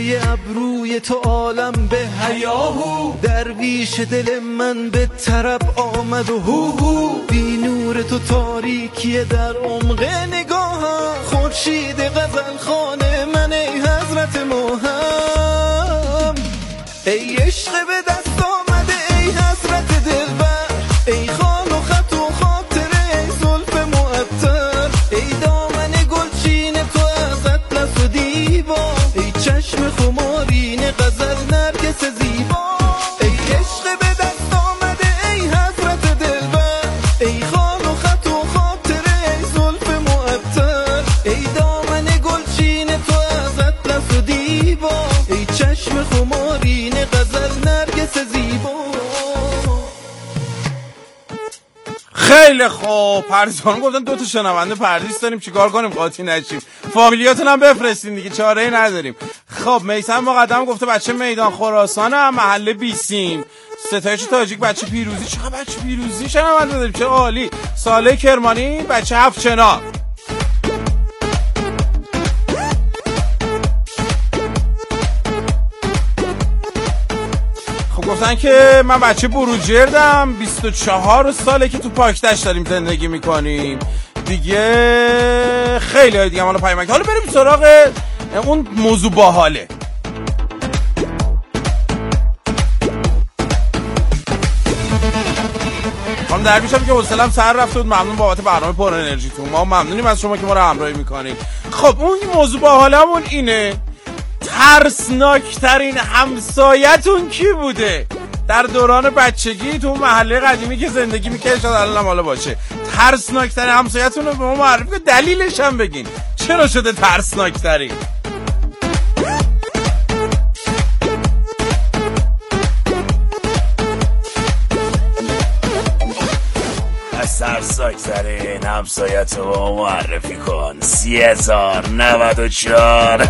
پی ابروی تو عالم به هیاهو، درویش دل من به طرب آمد و هو بی نور تو تاریکی در عمق نگاهم، خورشید غزل خانه من ای حضرت ماهم، ای عشق به دست آمده ای حضرت دلبر، ای خال و خط و خاطره ای زلف معطر، ای دامن گلچین تو از اطلس و دیبا، ای چشم خمارین غزل نرگس زیبا، ای عشق به دست آمده ای حضرت دلبر، ای خال و خط و خاطره ای زلف معطر، ای دامن گلچین تو از اطلس و دیبا، ای چشم خمارین غزل نرگس زیبا. خیلی خوب، پردیسان گفتن 2 تا شنونده پردیس داریم، چیکار کنیم قاطی نشیم؟ فامیلیاتون هم بفرستین دیگه، چاره‌ای نداریم. خب میثم مقدم گفته بچه میدان خراسان محله بیسیم، ستایش تاجیک بچه پیروزی، چقدر بچه پیروزی شنونده داریم، چه عالی. صالح کرمانی بچه هفت چنار. گفتن که من بچه بروجردم، 24 ساله که تو پاکتش داریم زندگی میکنیم دیگه. خیلی های دیگه مالا پیامک. حالا بریم سراغ اون موضوع باحاله. خانم درویش هم که حوصله‌ام سر رفته بود، ممنون بابت برنامه پر انرژیتون، ما ممنونیم از شما که ما رو همراهی میکنید. خب اون موضوع باحالمون اینه، ترسناکترین همسایتون کی بوده در دوران بچگی تو محله قدیمی که زندگی میکنه؟ شاید الان حالا باشه. ترسناکترین همسایتون رو به ما معرفی کنید، دلیلش هم بگین چرا شده ترسناکترین. از ترسناکترین همسایت رو به ما معرفی کن. 3094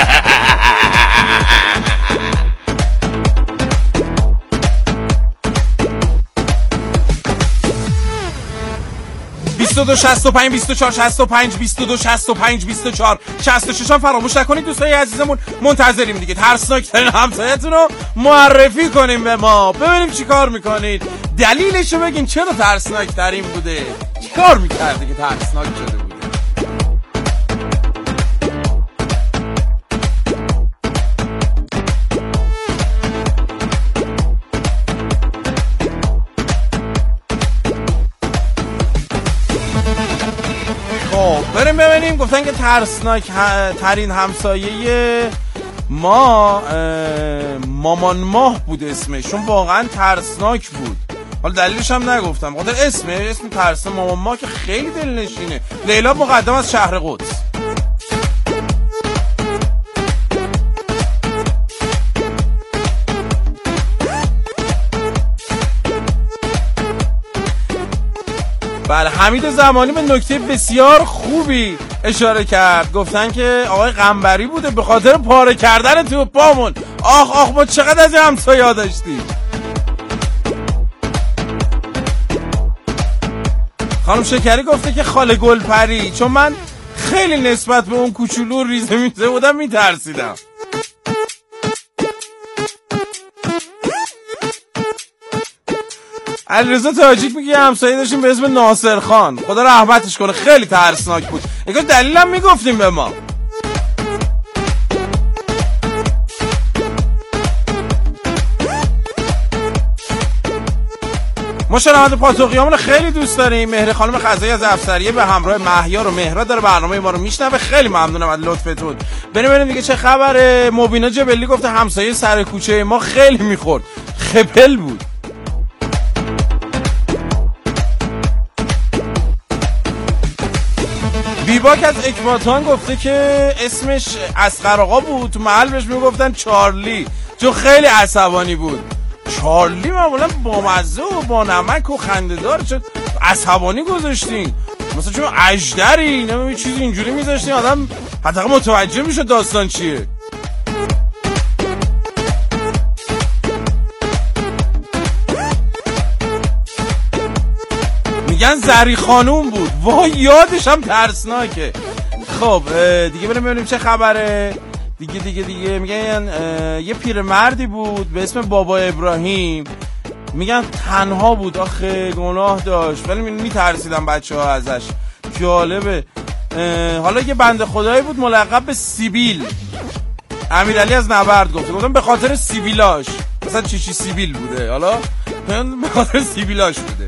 2265 24 65 2265 24 66 هم فراموش نکنید دوستای عزیزمون، منتظریم دیگه. ترسناکترین همسایتون رو معرفی کنیم به ما، ببینیم چی کار میکنید، دلیلش رو بگین چرا ترسناکترین بوده، چی کار میکرده که ترسناک شده بوده. بریم ببینیم. گفتن که ترسناک ترین همسایه ما مامان ماه بود اسمشون، واقعا ترسناک بود. حالا دلیلش هم نگفتم، خاطر اسم ترسناک مامان ماه که خیلی دلنشینه. لیلا مقدم از شهر قدس. بله، حمید زمانی به نکته بسیار خوبی اشاره کرد. گفتن که آقای قنبری بوده به خاطر پاره کردن تو پامون. آخ ما چقدر از این همسایه‌ها داشتیم. خانم شکری گفته که خاله گلپری، چون من خیلی نسبت به اون کوچولو ریزه میزه بودم میترسیدم. علیرضا تاجیک میگه همسایه داشتیم به اسم ناصر خان، خدا رحمتش کنه، خیلی ترسناک بود. اگه دلیلم میگفتیم به ما. ما شنونده پاسخیامون خیلی دوست داریم. مهر خانم خزایی از افسریه به همراه مهیار و مهراد داره برنامه ما رو میشنوه، خیلی ممنونم از لطفتون. بریم دیگه چه خبره. مبینا جبلی گفته همسایه سر کوچه ما خیلی میخورد، خپل بود. بیباک از اکباتان گفته که اسمش اصغر آقا بود، تو محل بهش میگفتن چارلی چون خیلی عصبانی بود. چارلی معمولا با مزه و با نمک و خنده‌دار، چون عصبانی گذاشتین؟ مثلا چون اژدری نمیدونم چیزی اینجوری میذاشتین آدم حتی متوجه میشه داستان چیه. میگن زری خانوم بود، وای یادش هم ترسناکه. خب دیگه بریم ببینیم چه خبره. دیگه میگن یه پیرمردی بود به اسم بابا ابراهیم، میگن تنها بود، آخه گناه داشت ولی میترسیدن بچه‌ها ازش. جالبه. حالا یه بنده خدایی بود ملقب به سیبیل. امیرعلی از نبرد گفتم به خاطر سیبیلاش، مثلا چی سیبیل بوده، حالا به خاطر سیبیلاش بوده.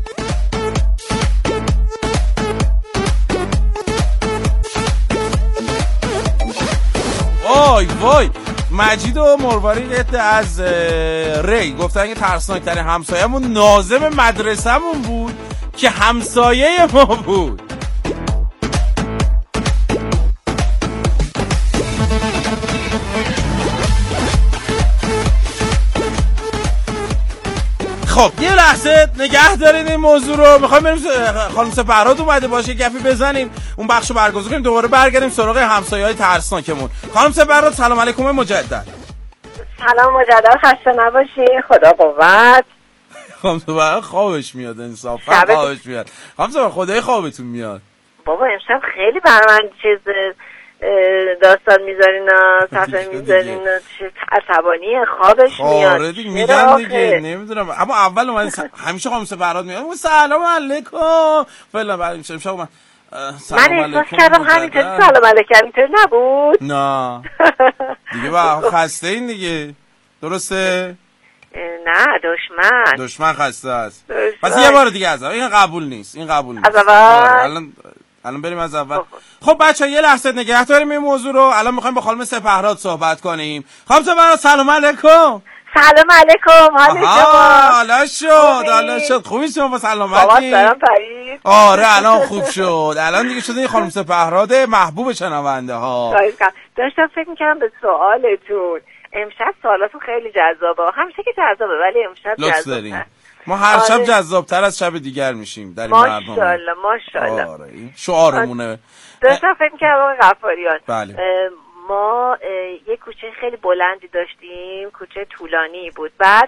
وای مجید و مروارید از ری گفتن که ترسناکترین همسایه‌مون ناظم مدرسه‌مون بود که همسایه ما بود. خب یه لحظه نگه دارین این موضوع رو. میخوایم بریم خانم سپهراد اومده باشه گپی بزنیم، اون بخشو برگزار کنیم، دوباره برگردیم سراغ همسایه‌های ترسناکمون. خانم سپهراد سلام علیکم مجدد. سلام مجدد، خسته نباشی، خدا قوت. خانم سپهراد خوابش میاد، انصافا خوابش میاد. خانم سپهراد خدای خوابتون میاد. بابا امشب خیلی برای من چیز داستان میذارین و صفحه میذارین و عصبانی خوابش میاد. آره دیگه میگن دیگه نمیدونم، اما اول اومد همیشه خانم سپهراد میاد سلام علیکم فعلا، بعد امشب اومد من احساس کردم همینطوری سلام علیکم، اینطوری نبود. نه دیگه با خسته این دیگه، درسته؟ نه دشمن خسته است. پس یه بار دیگه از این قبول نیست، این قبول نیست. از اول الان بریم از اول. خب بچه‌ها یه لحظه نگه داریم این موضوع رو. الان می‌خوایم با خانم سپهراد صحبت کنیم. خانم سپهراد سلام علیکم. سلام علیکم. حالا شد خوبی شما با سلامتی؟ آره الان خوب شد، الان دیگه شده این خانم سپهراد محبوب شنونده ها. داشتم فکر می‌کردم به سوالتون. امشب سوالاتون خیلی جذابه، همیشه که جذابه ولی امشب جذابه. ما هر شب جذابتر از شب دیگر میشیم در این برنامه. ماشاءالله. آره این شعارمونه. داشتم فکر می‌کردم آقای غفاریان. بله. ما یه کوچه خیلی بلندی داشتیم، کوچه طولانی بود. بعد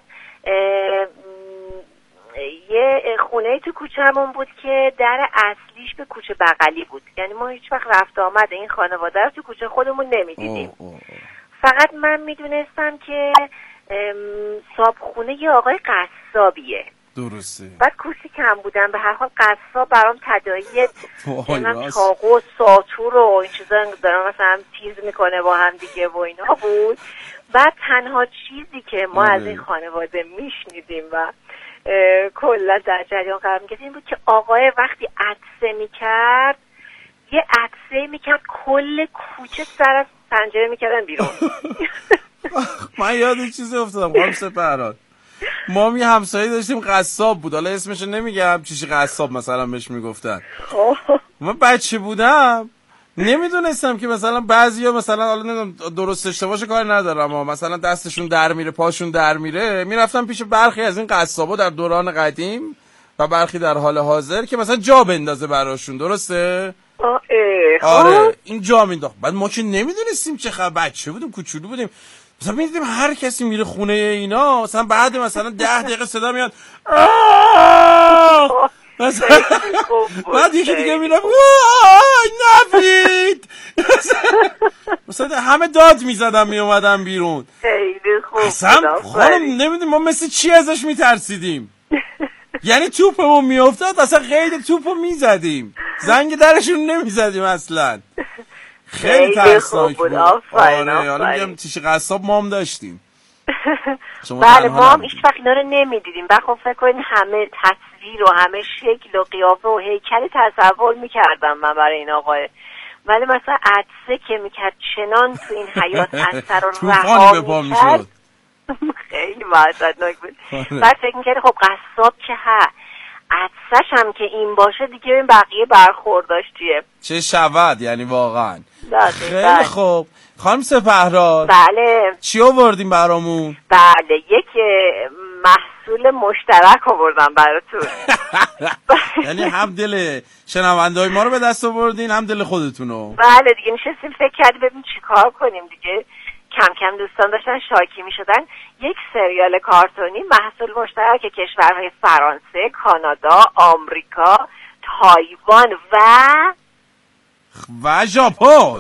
یه خونه تو کوچه‌مون بود که در اصلیش به کوچه بغلی بود، یعنی ما هیچ وقت رفت آمد این خانواده رو تو کوچه خودمون نمی‌دیدیم. فقط من میدونستم که صابخونه یه آقای قصابیه. درسته. بعد کوچیکم بودم، به هر حال قصاب برام تداعی چاقو و ساطور و این چیزا دارم مثلا تیز میکنه با هم دیگه و اینا بود. بعد تنها چیزی که ما از این خانواده میشنیدیم و کلا در جریان قرار میگرفتیم این بود که آقای وقتی عطسه میکرد یه عطسه میکرد کل کوچه سر از پنجره میکردن بیرون. من یاد این چیزی افتادم خانم سپهراد، ما یه همسایه داشتیم قصاب بود، حالا اسمشو نمیگم چیشی قصاب مثلا بهش میگفتن. من بچه بودم نمیدونستم که مثلا بعضیا مثلا حالا نمیدونم درست اشتباهش کار ندارم اما مثلا دستشون در میره پاشون در میره، میرفتم پیش برخی از این قصابا در دوران قدیم و برخی در حال حاضر که مثلا جا بندازه براشون، درسته؟ آره این جا مینداخت. بعد ما که نمیدونستیم چه خبر، بچه بودیم کوچولو بودیم، مثلا میدیدیم هر کسی میره خونه اینا مثلا بعد مثلا 10 دقیقه صدا میاد مثلا بعد یکی دیگه میره نفید مثلا همه داد میزدن میومدن بیرون. خیلی خوب. اصلا خانم نمیدونم ما مثل چی ازش میترسیدیم، یعنی توپمون میافتاد اصلا قید توپو میزدیم، زنگ درشون نمیزدیم اصلا. خیلی ترسناک بود. آره حالا میگم تیش قصاب ما هم داشتیم. بله ما هم هیچ وقت اینا رو نمیدیدیم. بعد خب فکر کنید همه تصویر و همه شکل و قیافه و هیکل تصور میکردم من برای این آقای، ولی مثلا عطسه که میکرد چنان تو این حیات اثر رو رها میکرد خیلی وحشتناک بود. بعد فکر میکردی خب قصاب که عطسش هم که این باشه دیگه این بقیه برخورداش چه شود یعنی واقعا. خیلی خوب خانم سپهراد. بله چی آوردیم برامون؟ بله یک محصول مشترک آوردم براتون. یعنی هم دل شنونده‌های ما رو به دست آوردین هم دل خودتونو. بله دیگه نشستیم فکر کردیم ببین چی کار کنیم دیگه. کم کم دوستان داشتن شاکی می شدن. یک سریال کارتونی محصول مشترک کشورهای فرانسه، کانادا، آمریکا، تایوان و و ژاپن.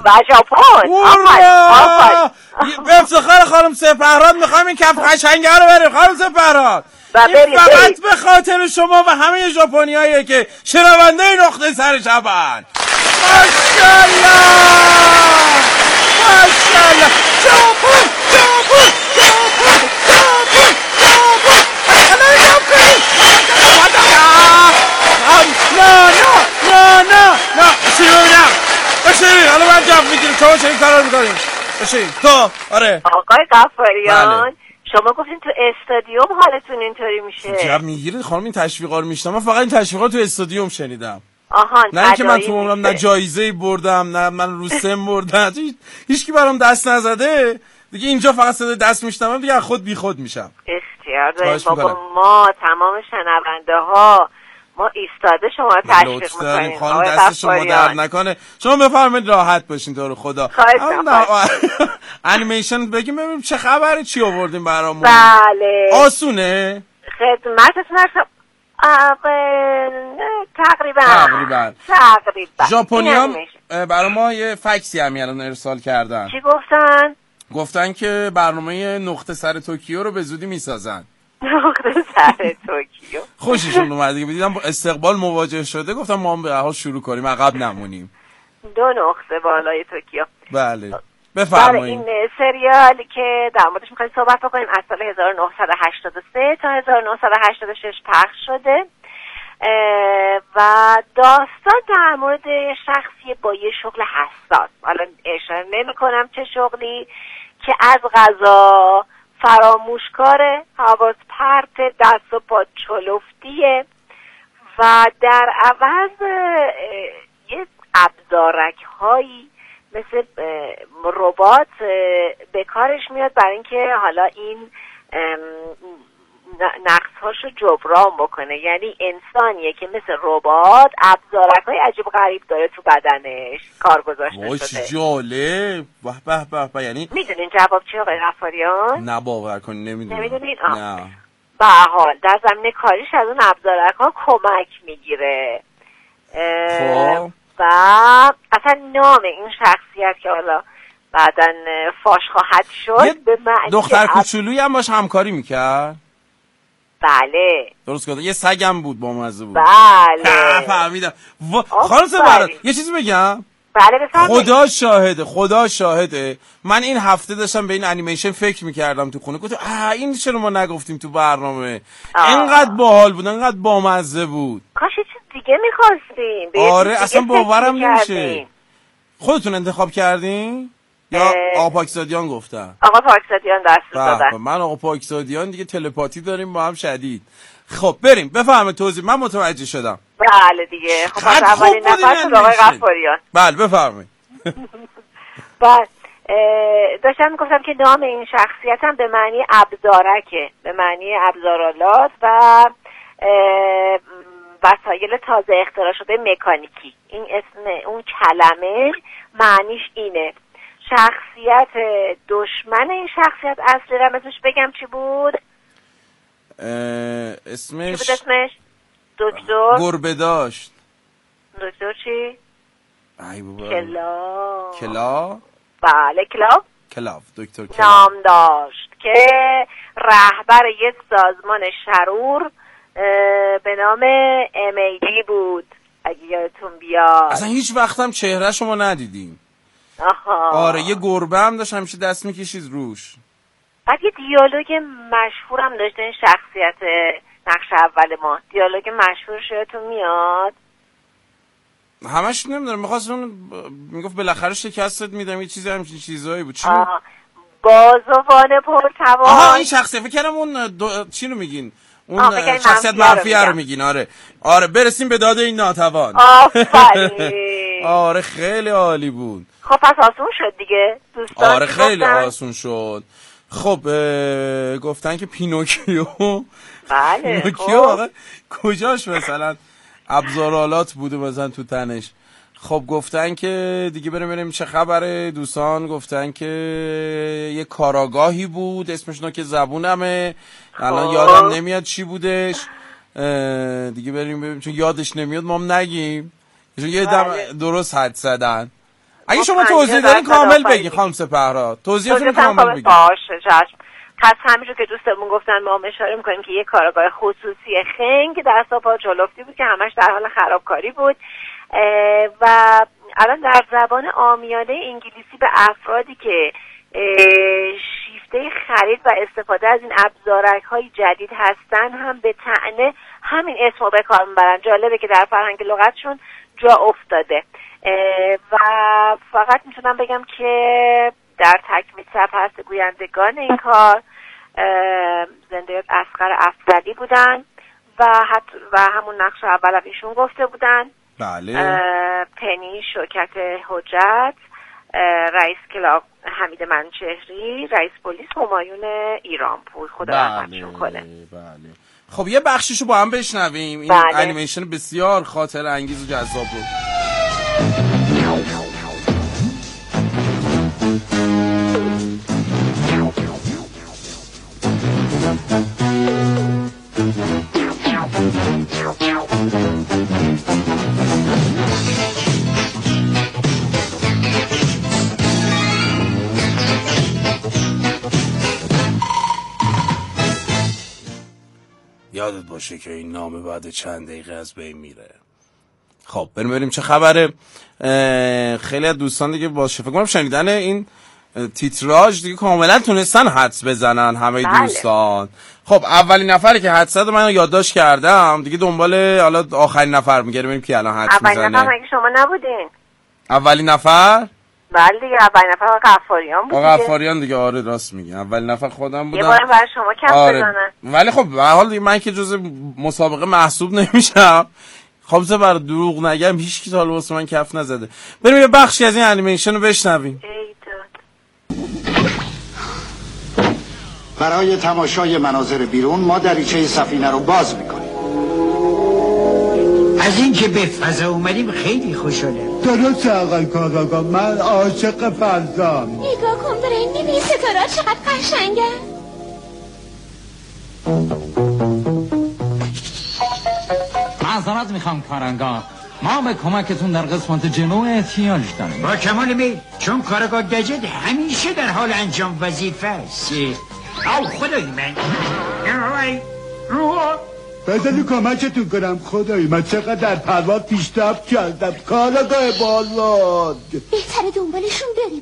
آفرین. به افتخار خانم سپهراد میخوایم این کف قشنگه رو بریم خانم سپهراد. این فقط به خاطر شما و همه ژاپنیاییه که شنونده نقطه سر شبن. ماشاءالله ماشاءالله. ژاپن ژاپن ژاپن ژاپن ژاپن. نه بشین حالا من جف میگیریم شما چه این کار رو میکنیم. بشین تو. آره آقای غفاریان شما گفتین تو استادیوم حالتون اینطوری میشه. جف میگیرید خانم این تشویقا رو میشنم. من فقط این تشویقا تو استادیوم شنیدم. آها نه اینکه من تو عمرم نه جایزه‌ای بردم نه من رو سم بردم. هیچ کی برام دست نزده دیگه. اینجا فقط صدای دست میشنم دیگه خود بی خود میشم. اختیار داریم بابا. ما تمام شنونده ها ما ایستاده شما رو تشویق میکنیم. خانم دست شما درد نکنه. شما بفرمایید راحت باشین تو رو خدا. انیمیشن بگیم ببینیم چه خبره چی آوردیم برامون. بله آسونه خدمتتون هستم. تقریبا ژاپنیام برای ما یه فکسی هم الان ارسال کردن. چی گفتن؟ گفتن که برنامه نقطه سر توکیو رو به زودی میسازن. نقطه سر توکیو خوششون اومد دیگه. دیدم استقبال مواجه شده گفتم ما هم به هر حال شروع کنیم عقب نمونیم. 2 نقطه بالای توکیو. بله بفرمایید. این سریال که در موردش می‌خوایم صحبت بکنیم از سال 1983 تا 1986 پخش شده و داستان در مورد شخصی با یه شغل حساس، حالا اشاره نمی‌کنم چه شغلی، که از قضا فراموشکاره، حواس پرت، دست و پا چلفتیه و در عوض یه ابزارک هایی مثل ربات به کارش میاد برای اینکه حالا این نقصهاشو جبران بکنه. یعنی انسانیه که مثل ربات ابزارک های عجیب غریب داره تو بدنش کار گذاشته شده. جالب. به یعنی میدونین جواب چیه آقای غفاریان؟ نه باور کنی نمیدونین؟ نه. به حال در زمینه کاریش از اون ابزارک ها کمک میگیره. خب و اصلا نام این شخصیت که حالا بعداً فاش خواهد شد به معنی دختر کوچولویی هم باش همکاری میکرد. بله درست گفتم. یه سگم بود با مزه بود. بله فهمیدم. خانم سپهراد یه چیزی بگم. بله بفرمایید. خدا شاهده من این هفته داشتم به این انیمیشن فکر میکردم تو خونه. گفتم این چرا ما نگفتیم تو برنامه. اینقدر باحال بود انقدر بامزه بود. کاش چیز دیگه میخواستیم. آره اصلا باورم نمیشه. خودتون انتخاب کردین یا آقا پاکزادیان گفتن؟ آقا پاکزادیان دست دادن. من آقا پاکزادیان دیگه تلپاتی داریم با هم شدید. خب بریم بفهمه توضیح. من متوجه شدم. بله دیگه. خب از اولین نفر آقای غفاریان. بله بفرمایید. بله داشتم میگفتم که نام این شخصیت هم به معنی ابزارکه، به معنی ابزارالات و وسایل تازه اختراع شده مکانیکی. این اسم اون کلمه معنیش اینه. شخصیت دشمن این شخصیت اصلی رو اسمش بگم چی بود؟ اسمش چی بود اسمش؟ دکتر گربه داشت. دکتر چی؟ ای بابا کلا بله کلاو دکتر کلاو نام داشت که رهبر یک سازمان شرور به نام MAD بود اگه یادتون بیاد. اصلا هیچ وقتم چهره شما ندیدیم. آها آره یه گربه هم داشت همیشه دست میکشید روش. بعد یه دیالوگ مشهور هم داشته این شخصیت نقش اول ما. دیالوگ مشهور یادتون میاد؟ همش نمیدونم. میگفت بالاخره شکستت میدم یه چیزی همچین چیزایی بود. چی بازوان پرتوان. آها این شخصیت فکر کردم اون چی رو میگین؟ اون شخصیت منفیه رو میگین. آره برسیم به داد این ناتوان. آفرین. آره خیلی عالی بود. خب پس آسون شد دیگه دوستان. آره خیلی آسون شد. خب گفتن که پینوکیو. بله پینوکیو آقا کجاش مثلا ابزارالات بوده مثلا تو تنش. خب گفتن که دیگه بریم چه خبره دوستان. گفتن که یه کاراگاهی بود اسمش نوک زبونمه الان یادم نمیاد چی بودش دیگه. بریم چون یادش نمیاد ما هم نگیم. یه دم درست حد زدن. اگه شما توضیح دارین کامل بگین خانم سپهرا، توضیحتون کامل بگین. باشه چشم. پس همینجور که دوستمون گفتن ما هم اشاره میکنیم که یه کارگاه خصوصی خنگ در ساپا چالفتی بود که همش در حال خرابکاری بود و الان در زبان عامیانه انگلیسی به افرادی که شیفته خرید و استفاده از این ابزارهای جدید هستن هم به طعنه همین اسمو به کار میبرن. جالبه که در فرهنگ لغتشون جا افتاده و فقط میتونم بگم که در تکمیل سرپرست گویندگان این کار زنده اصغر افضلی بودن و همون نقش اول ایشون گفته بودن. بله. پنی شوکت حجت، رئیس کلاق حمید منوچهری، رئیس پلیس همایون ایرانپور. خدا رحمتشون کنه. بله. خب یه بخشیشو با هم بشنویم. این انیمیشن بسیار خاطر انگیز و جذاب بود. یادت باشه که این نامه بعد چند دقیقه از بین میره. خب بریم چه خبره. خیلی از دوستان دیگه باشه فکر کنم شنیدن این تیتراژ دیگه کاملا تونستن حدس بزنن همه دوستان. خب اولین نفری که حدس زد من یادداشت کردم دیگه، دنبال حالا آخرین نفر میگردیم ببینیم کی الان حدس میزنه. اولین نفر مگه شما نبودین؟ اولین نفر؟ بله دیگه اولین نفر غفاریان بود دیگه. غفاریان دیگه، آره راست میگی. اولین نفر خودم بودم. یه بار برای شما کف بزنن. ولی خب به هر حال دیگه من که جز مسابقه محسوب نمیشم. خب زه بر دروغ نگم هیچ کی تا حالا واسه من کف نزده. بریم یه بخشی از این انیمیشن رو بشنویم. برای تماشای مناظر بیرون ما دریچه سفینه رو باز میکنیم. از این که به فضا اومدیم خیلی خوشحالم. درست آقای کاراگاه، من عاشق فضام. نگاه کن برای میبینی ستاره چقدر قشنگن. معذرت میخوام کارنگاه، ما به کمکتون در قسمت جنوب احتیاج داریم. با کمال میل، چون کارگاه گجت همیشه در حال انجام وظیفه است. او خدای من بذاری کمکتون کنم. خدای من چقدر در پرواز پیشرفت کردم. کارگاه بالاد بهتره دنبالشون بری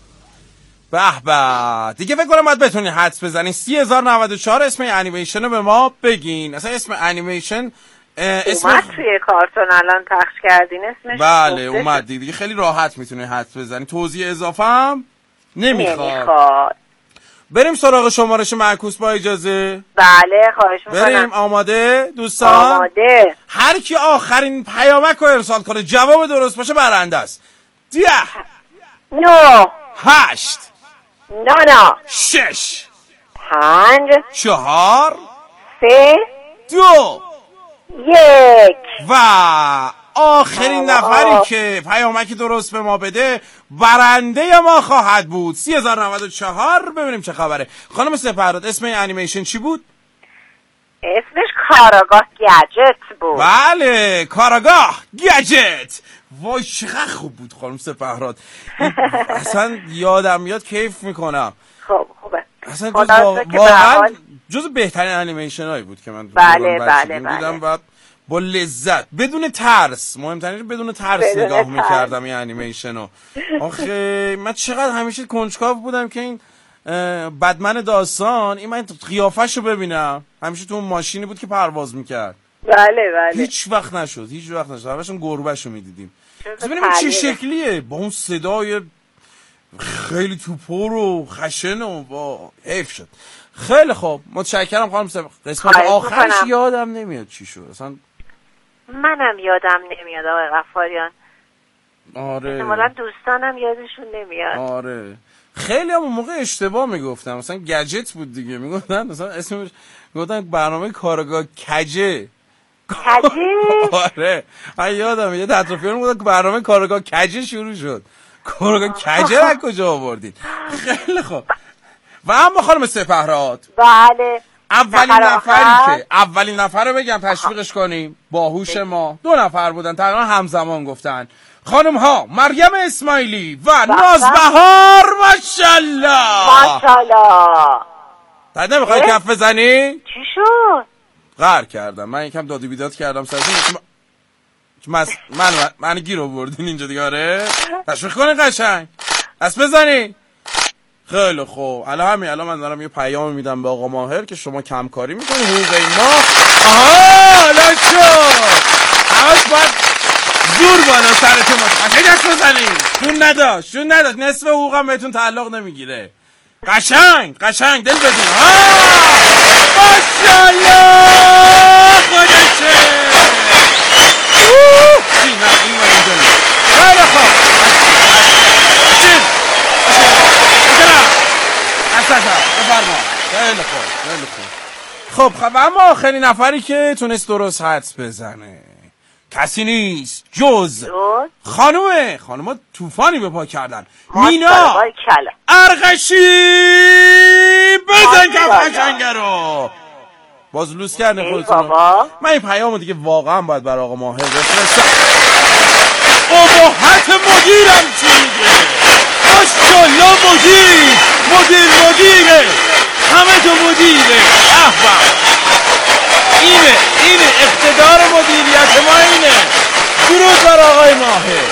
به به دیگه فکر کنم باید بتونی حدس بزنین. 3094 اسم انیمیشن رو به ما بگین. اصلا اسم انیمیشن اومد توی کارتون الان پخش کردین اسمش. بله اومد دیگه خیلی راحت میتونی حدس بزنی. توضیح اضافه هم نمیخواد. بریم سراغ شمارش معکوس با اجازه. بله خواهش میکنم. بریم. آماده دوستان؟ آماده. هر کی آخرین پیامک رو ارسال کنه جواب درست باشه برنده است. 10 9 8 9 6 5 4 3 2 1 و آخرین نفری که پیامک درست به ما بده برنده ما خواهد بود. 3094. ببینیم چه خبره. خانم سپهراد اسم این انیمیشن چی بود؟ اسمش کاراگاه گجت بود. بله کاراگاه گجت. وای چقدر خوب بود خانم سپهراد. اصلا یادم میاد کیف میکنم. خب خوبه. اصلا واقعا جز بهترین انیمیشن هایی بود که من دیدم و با لذت بدون ترس، مهمترینش بدون ترس نگاه میکردم این انیمیشنو. آخه من چقدر همیشه کنجکاو بودم که این بدمن داستان این من قیافه‌شو ببینم. همیشه تو اون ماشینی بود که پرواز میکرد. بله هیچ وقت نشد همشون گربه‌شو میدیدیم. ببینیم چه شکلیه با اون صدای خیلی توپر و خشن و با حیف شد. خیلی خوب متشکرم خانم سپهراد. قسمت آخرش یادم نمیاد چی شد اصلا. منم یادم نمیاد آقای غفاریان. آره احتمالاً دوستانم یادشون نمیاد. آره خیلی هم اون موقع اشتباه میگفتم. مثلا گجت بود دیگه میگفتن مثلا اسمش میگفتن برنامه کارگاه کجه. آره من یادم یه اطرافیان میگفتن که برنامه کارگاه کجه شروع شد. کارگاه کجه از کجا آوردید؟ خیلی خوب. و اما خانم سپهراد بله اولین نفر رو بگم تشویقش کنیم. باهوش ما 2 نفر بودن تقریبا همزمان گفتن. خانم ها مریم اسماعیلی و نازبهار. ماشاءالله. بعد نمیخوای کف بزنی؟ چی شد؟ قهر کردم. من یکم داد و بیداد کردم سرتون. من گیر آوردین اینجا دیگه. آره تشویق کنین قشنگ. دست بزنی. خیلی خوب. الان من دارم یه پیام میدم به آقا ماهر که شما کم کاری میکنی حقوق ما. آها الان شد. همش باید زور بالا سرتون قشنگ دست بزنی. شون نداشت نصف حقوقم بهتون تعلق نمیگیره. قشنگ دل بدین. ماشاءالله خودشه. خیلی خوب. خب اما آخرین نفری که تونست درست حدس بزنه کسی نیست جز خانوما طوفانی به پا کردن. مینا ارغشی. بزن کف قشنگه رو. باز لوس کردن خودتون. من این پیامو دیگه واقعا باید برای آقا ماهر بفرستم. ابهت مدیرم چی میگه؟ ماشاءالله مدیره همه تو مدیره. اینه اقتدار مدیریت ما اینه. درود بر آقای ماهر.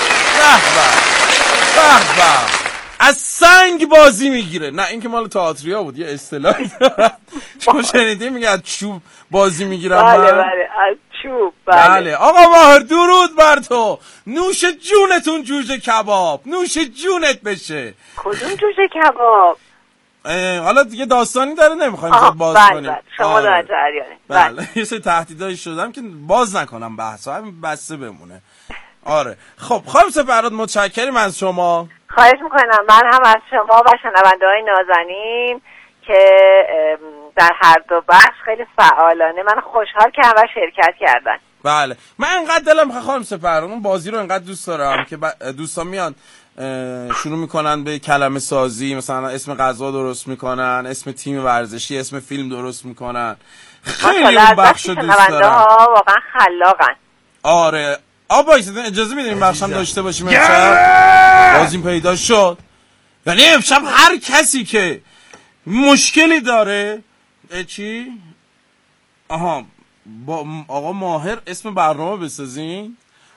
به از سنگ بازی میگیره. نه این که مال تئاتریا بود، یه اصطلاحی دارن. شما شنیدین میگه از چوب بازی میگیرم. بله از چوب. بله آقا ماهر درود بر تو. نوش جونتون جوجه کباب. نوش جونت بشه. کدوم جوجه کباب؟ حالا دیگه داستانی داره نمیخوایم باز کنیم. شما در جریانه. بله یه سری تهدیدایی شدم که باز نکنم بحثا، همین بسته بمونه. آره خب خانم سپهراد متشکریم از شما. خواهش میکنم. من هم از شما و شنونده‌های نازنین که در هر دو بخش خیلی فعالانه من خوشحال کردم و شرکت کردن. بله من انقدر دلم میخواد خانم سپهراد اون بازی رو انقدر دوست دارم که دوستان میان شروع میکنن به کلمه سازی، مثلا اسم غذا درست میکنن، اسم تیم ورزشی، اسم فیلم درست میکنن. خیلی اون بخش رو دوست دارم. واقعا خلاقن. آره اجازه میدیم بخشم داشته باشیم امشب؟ بازیم پیدا شد. یعنی امشب هر کسی که مشکلی داره چی؟ آها با آقا ماهر اسم برنامه بسازین.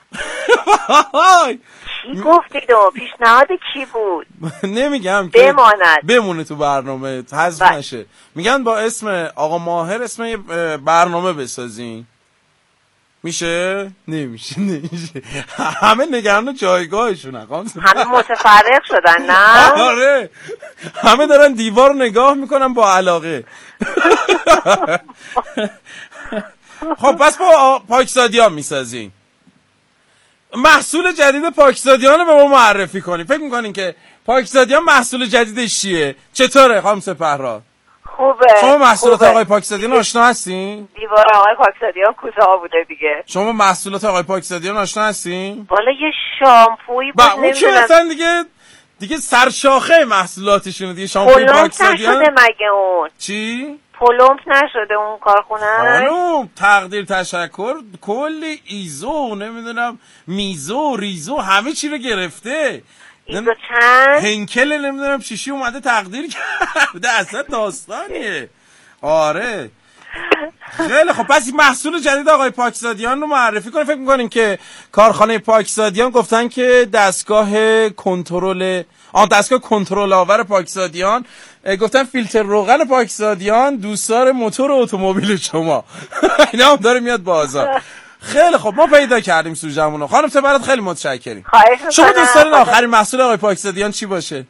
چی گفتید و پیشنهاد کی بود؟ نمیگم که بمونه تو برنامه حذف نشه. میگن با اسم آقا ماهر اسم برنامه بسازین. میشه؟ نمیشه. همه نگران جایگاهشون. همه متفرق شدن نه؟ آره همه دارن دیوار رو نگاه میکنن با علاقه. خب پس با پاکزادیان میسازین. محصول جدید پاکزادیان رو به ما معرفی کنین. فکر میکنین که پاکزادیان محصول جدیدش چیه؟ چطوره خانم سپهراد؟ خوبه. شما محصولات آقای پاکزادیان آشنا هستین؟ دیوار آقای پاکزادیان کوتاه بوده دیگه. شما محصولات آقای پاکزادیان آشنا هستین؟ والا یه شامپویی بود نمیدونم. اصلا دیگه سرشاخه محصولاتشونه دیگه. شامپوی پاکزادیان نشده مگه اون؟ چی؟ پلمپ نشده اون کارخونه؟ خانم تقدیر تشکر کلی ایزو نمیدونم میزو ریزو همه چی رو گرفته. ایزو چند؟ هنکل نمیدونم چیشی اومده تقدیر کرده. اصلا داستانیه. آره خیلی خب پس محصول جدید آقای پاکزادیان رو معرفی کنید. فکر میکنین که کارخانه پاکزادیان گفتن که دستگاه کنترل آور پاکزادیان گفتن فیلتر روغن پاکزادیان دوستدار موتور اتومبیل شما. اینا هم داره میاد بازار. خیلی خب ما پیدا کردیم سوژمون رو. خانم سپهراد خیلی متشکریم. شما دوست دارین آخرین محصول آقای پاکزادیان چی باشه؟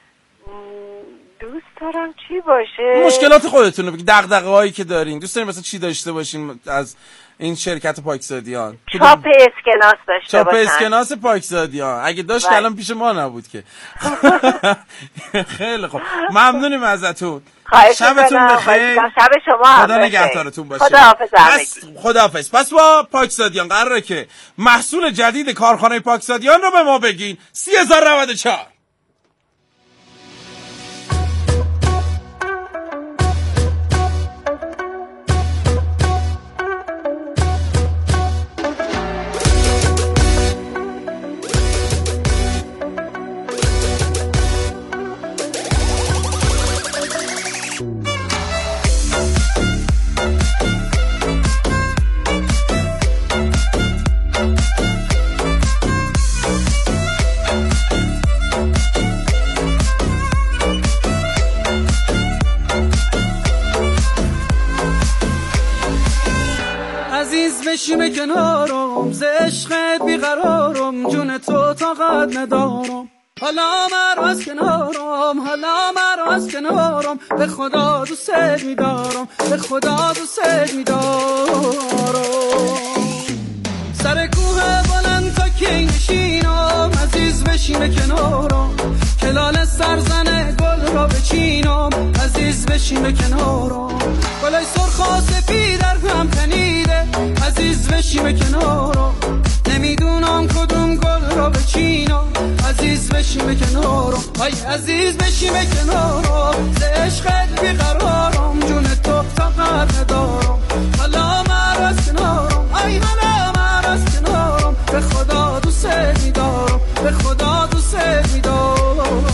دوست دارم چی باشه؟ مشکلات خودتون رو بگید، دغدغه‌هایی که دارین. دوست دارین مثلا چی داشته باشین از این شرکت پاکزادیان؟ چاپ اسکناس داشته باشن. چاپ اسکناس پاکزادیان اگه داشت که الان پیش ما نبود که. خیلی خب ممنونیم ازتون. شبتون بخیر. شب شما هم خدا نگهدارتون باشه. خداحافظ. پس با پاکزادیان قراره که محصول جدید کارخانه پاکزادیان رو به ما بگین. 3094. کنارم، ز عشقت بیقرارم، جون تو طاقت ندارم. حالا مرا از کنارم، حالا مرا از کنارم، به خدا دوست می‌دارم، به خدا دوست می‌دارم. سر کوه بلند تا کی نشینم، عزیز بشین کنارم، کلال سرزن گل را بچینم، عزیز بشین کنارم. گلای سرخ و سفید در هم تنیده، عزیز بشین کنارم، نمیدونم کدوم گل را بچینم، عزیز بشین کنارم. ای عزیز بشین کنارم، ز عشقت بیقرارم، جون تو طاقت ندارم. حالا مرا از کنارم، ای حالا مرا از کنارم، به خدا دوست می‌دارم، به خدا دوست می‌دارم.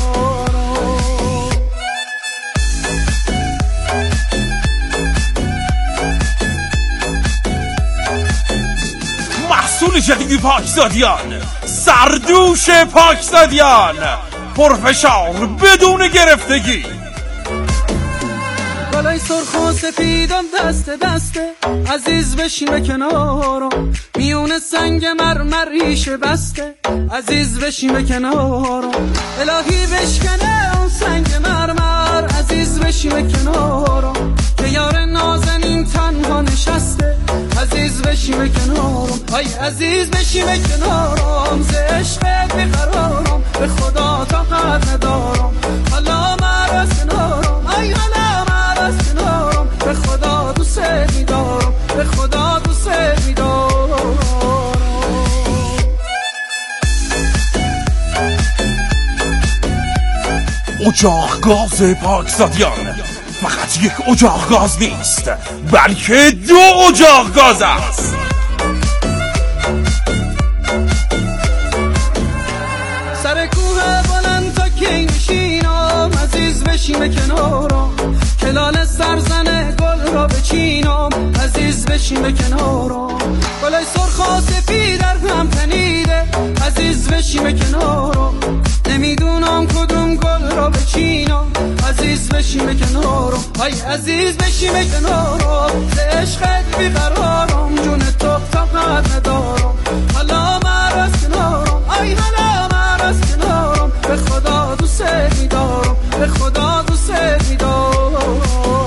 محصول جدید پاکزادیان، سردوش پاکزادیان، پرفشار بدون گرفتگی. گلای سرخ و سفیدم دست دسته، عزیز بشین کنارم، میون سنگ مرمر ریشه بسته، عزیز بشین کنارم. الهی بشکنه اون سنگ مرمر، عزیز بشین کنارم، که یار نازنین تنها نشسته، عزیز بشین کنارم. ای عزیز بشین کنارم، ز عشقت بیقرارم، به خدا طاقت ندارم. حالا مرا از کنارم، ای حالا مرا از کنارم، به خدا دوست می‌دارم، به خدا دوست می‌دارم. اجاق گاز پاکزادیان فقط یک اجاق گاز نیست، بلکه 2 اجاق گاز است. سر کوه بلند تا کی نشینم، عزیز بشین کنارم، کلال سرزن گل را بچینم، عزیز بشین کنارم. گلای سرخ و سفید در هم تنیده، عزیز بشین کنارم، نمیدونم کدوم گل را بچینم، عزیز بشین کنارم. ای عزیز بشین کنارم، ز عشقت بیقرارم، جون تو طاقت ندارم. حالا مرا از کنارم، ای حالا مرا از کنارم، به خدا دوست می‌دارم، به خدا دوست می‌دارم.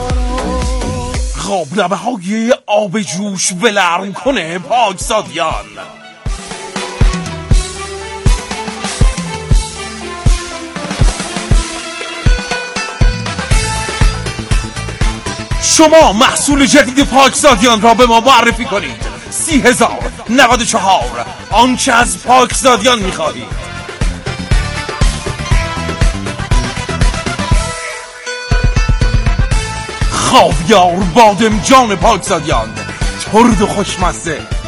خب لبه های آب جوش ولرم کنه پاکزادیان. شما محصول جدید پاکزادیان را به ما معرفی کنید. 30,094 آنچه از پاکزادیان می‌خواهید. خاویار بادمجان پاکزادیان، ترد و خوشمزه،